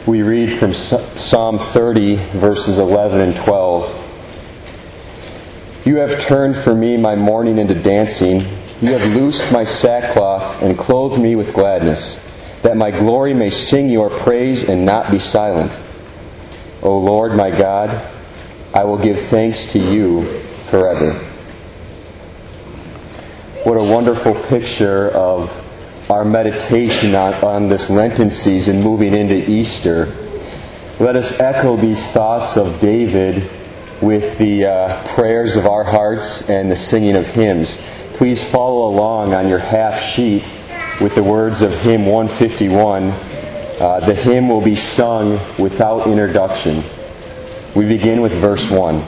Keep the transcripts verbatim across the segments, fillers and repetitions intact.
We read from Psalm thirty, verses eleven and twelve. You have turned for me my mourning into dancing. You have loosed my sackcloth and clothed me with gladness, that my glory may sing your praise and not be silent. O Lord my God, I will give thanks to you forever. What a wonderful picture of our meditation on, on this Lenten season moving into Easter. Let us echo these thoughts of David with the uh, prayers of our hearts and the singing of hymns. Please follow along on your half sheet with the words of hymn one fifty-one. Uh, the hymn will be sung without introduction. We begin with verse one.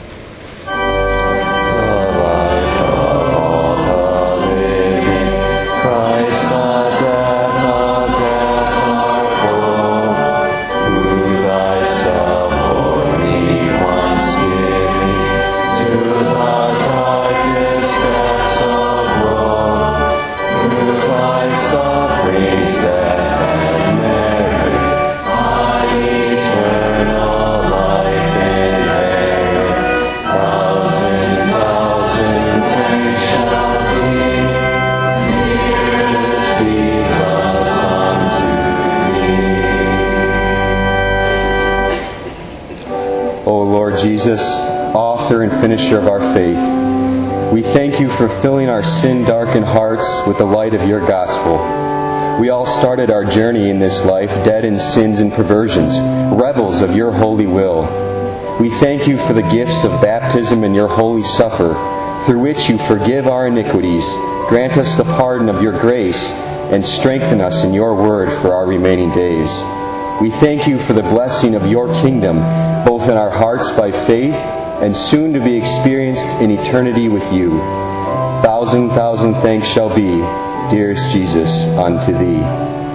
Jesus, author and finisher of our faith, we thank you for filling our sin-darkened hearts with the light of your gospel. We all started our journey in this life dead in sins and perversions, rebels of your holy will. We thank you for the gifts of baptism and your holy supper, through which you forgive our iniquities, grant us the pardon of your grace, and strengthen us in your word for our remaining days. We thank you for the blessing of your kingdom, both in our hearts by faith and soon to be experienced in eternity with you. Thousand, thousand thanks shall be, dearest Jesus, unto thee.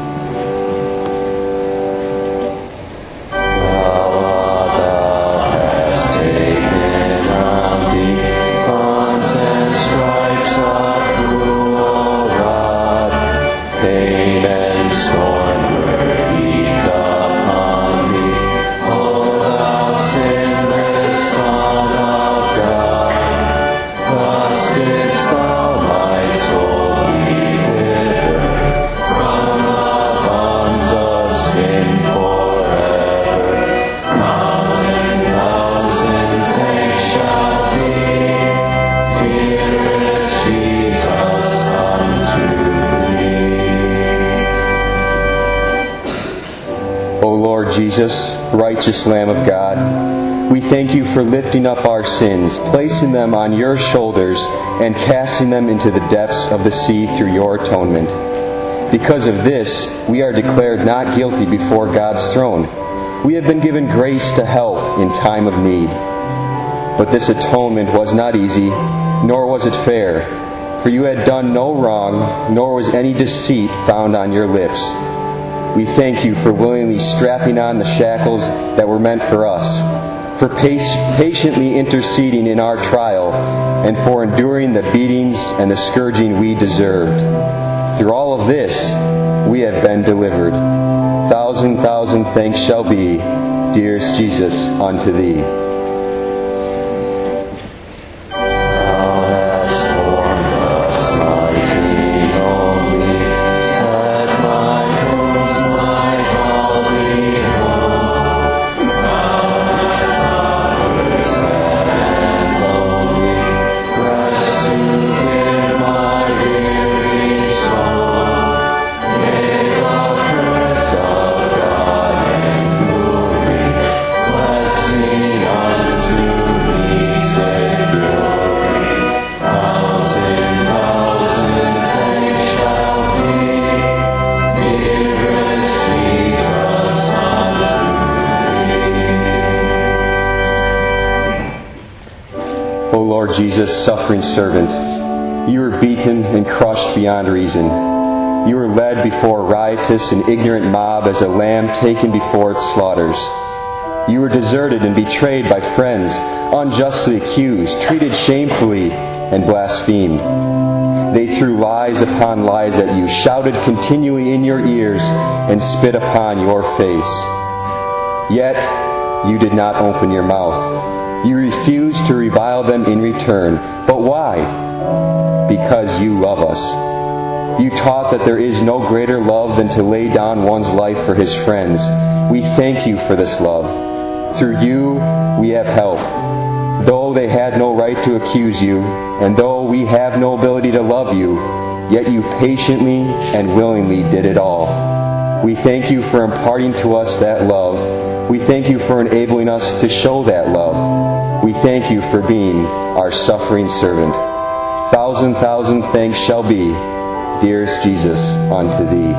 Jesus, righteous Lamb of God, we thank you for lifting up our sins, placing them on your shoulders, and casting them into the depths of the sea through your atonement. Because of this, we are declared not guilty before God's throne. We have been given grace to help in time of need. But this atonement was not easy, nor was it fair, for you had done no wrong, nor was any deceit found on your lips. We thank you for willingly strapping on the shackles that were meant for us, for patiently interceding in our trial, and for enduring the beatings and the scourging we deserved. Through all of this, we have been delivered. Thousand, thousand thanks shall be, dearest Jesus, unto thee. Jesus, suffering servant, you were beaten and crushed beyond reason. You were led before a riotous and ignorant mob as a lamb taken before its slaughters. You were deserted and betrayed by friends, unjustly accused, treated shamefully, and blasphemed. They threw lies upon lies at you, shouted continually in your ears, and spit upon your face. Yet you did not open your mouth. You refused to revile them in return. But why? Because you love us. You taught that there is no greater love than to lay down one's life for his friends. We thank you for this love. Through you, we have help. Though they had no right to accuse you, and though we have no ability to love you, yet you patiently and willingly did it all. We thank you for imparting to us that love. We thank you for enabling us to show that love. We thank you for being our suffering servant. Thousand, thousand thanks shall be, dearest Jesus, unto thee.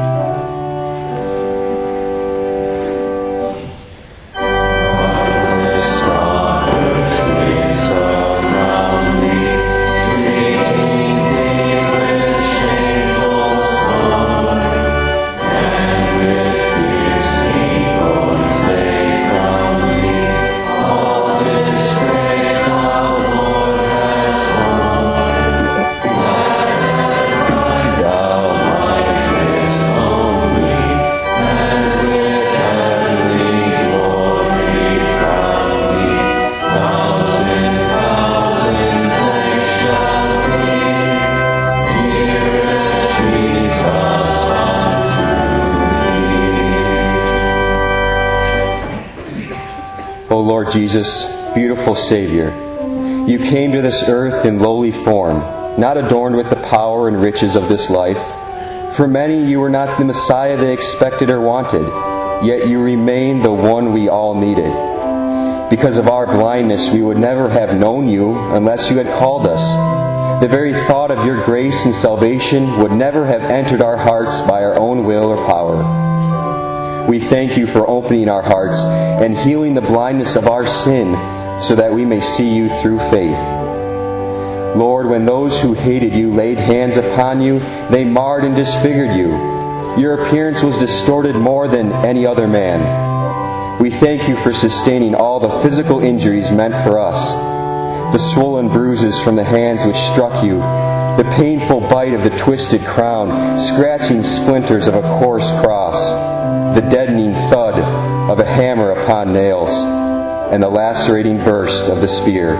O Lord Jesus, beautiful Savior, you came to this earth in lowly form, not adorned with the power and riches of this life. For many, you were not the Messiah they expected or wanted, yet you remained the one we all needed. Because of our blindness, we would never have known you unless you had called us. The very thought of your grace and salvation would never have entered our hearts by our own will or power. We thank you for opening our hearts and healing the blindness of our sin so that we may see you through faith. Lord, when those who hated you laid hands upon you, they marred and disfigured you. Your appearance was distorted more than any other man. We thank you for sustaining all the physical injuries meant for us. The swollen bruises from the hands which struck you, the painful bite of the twisted crown, scratching splinters of a coarse cross, the deadening thud of a hammer upon nails, and the lacerating burst of the spear.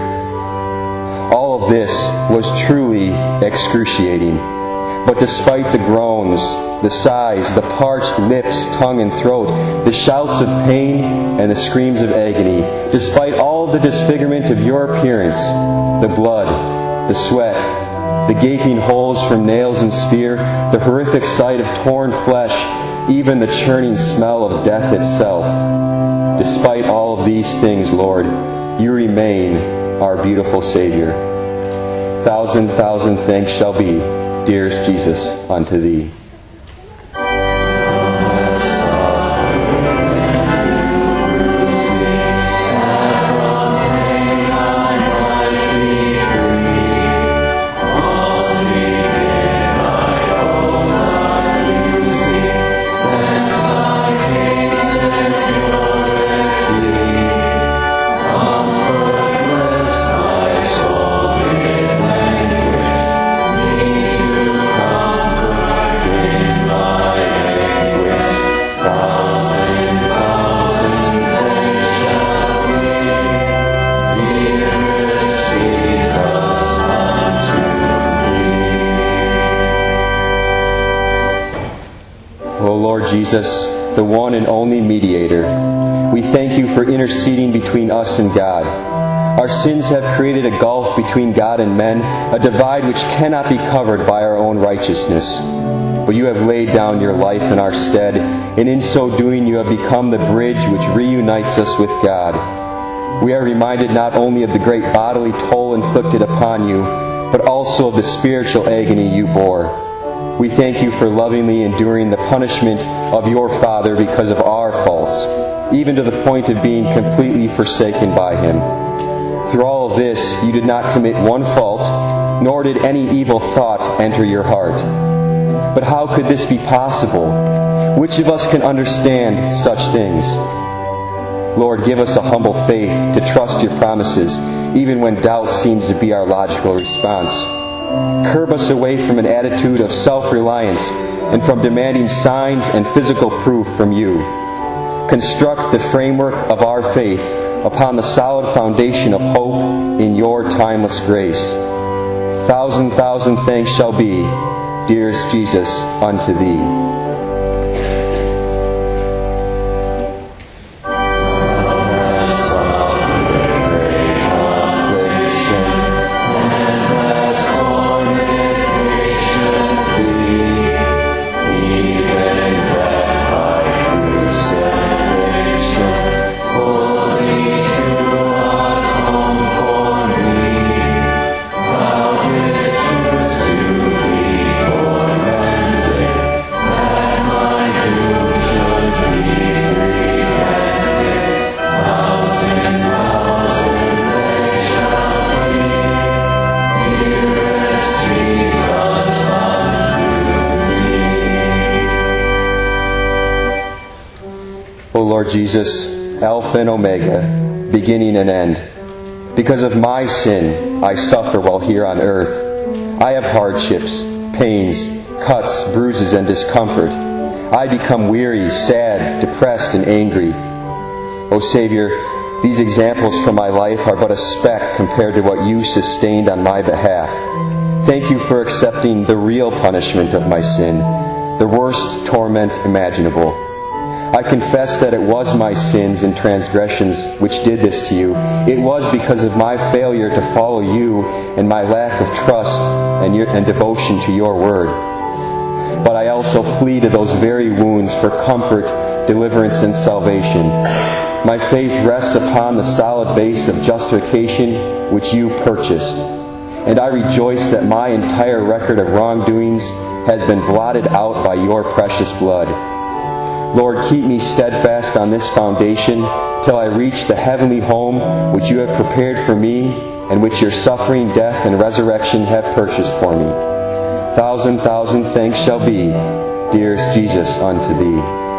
All of this was truly excruciating. But despite the groans, the sighs, the parched lips, tongue, and throat, the shouts of pain and the screams of agony, despite all of the disfigurement of your appearance, the blood, the sweat, the gaping holes from nails and spear, the horrific sight of torn flesh, even the churning smell of death itself. Despite all of these things, Lord, you remain our beautiful Savior. Thousand, thousand thanks shall be, dearest Jesus, unto thee. Jesus, the one and only mediator, we thank you for interceding between us and God. Our sins have created a gulf between God and men, a divide which cannot be covered by our own righteousness. But you have laid down your life in our stead, and in so doing you have become the bridge which reunites us with God. We are reminded not only of the great bodily toll inflicted upon you, but also of the spiritual agony you bore. We thank you for lovingly enduring the punishment of your Father because of our faults, even to the point of being completely forsaken by Him. Through all of this, you did not commit one fault, nor did any evil thought enter your heart. But how could this be possible? Which of us can understand such things? Lord, give us a humble faith to trust your promises, even when doubt seems to be our logical response. Curb us away from an attitude of self-reliance and from demanding signs and physical proof from you. construct the framework of our faith upon the solid foundation of hope in your timeless grace. Thousand, thousand thanks shall be, dearest Jesus, unto thee. O Lord Jesus, Alpha and Omega, beginning and end, because of my sin I suffer while here on earth. I have hardships, pains, cuts, bruises, and discomfort. I become weary, sad, depressed, and angry. O Savior, these examples from my life are but a speck compared to what you sustained on my behalf. Thank you for accepting the real punishment of my sin, the worst torment imaginable. I confess that it was my sins and transgressions which did this to you. It was because of my failure to follow you and my lack of trust and, your, and devotion to your word. But I also flee to those very wounds for comfort, deliverance, and salvation. My faith rests upon the solid base of justification which you purchased. And I rejoice that my entire record of wrongdoings has been blotted out by your precious blood. Lord, keep me steadfast on this foundation till I reach the heavenly home which you have prepared for me and which your suffering, death, and resurrection have purchased for me. Thousand, thousand thanks shall be, dearest Jesus, unto thee.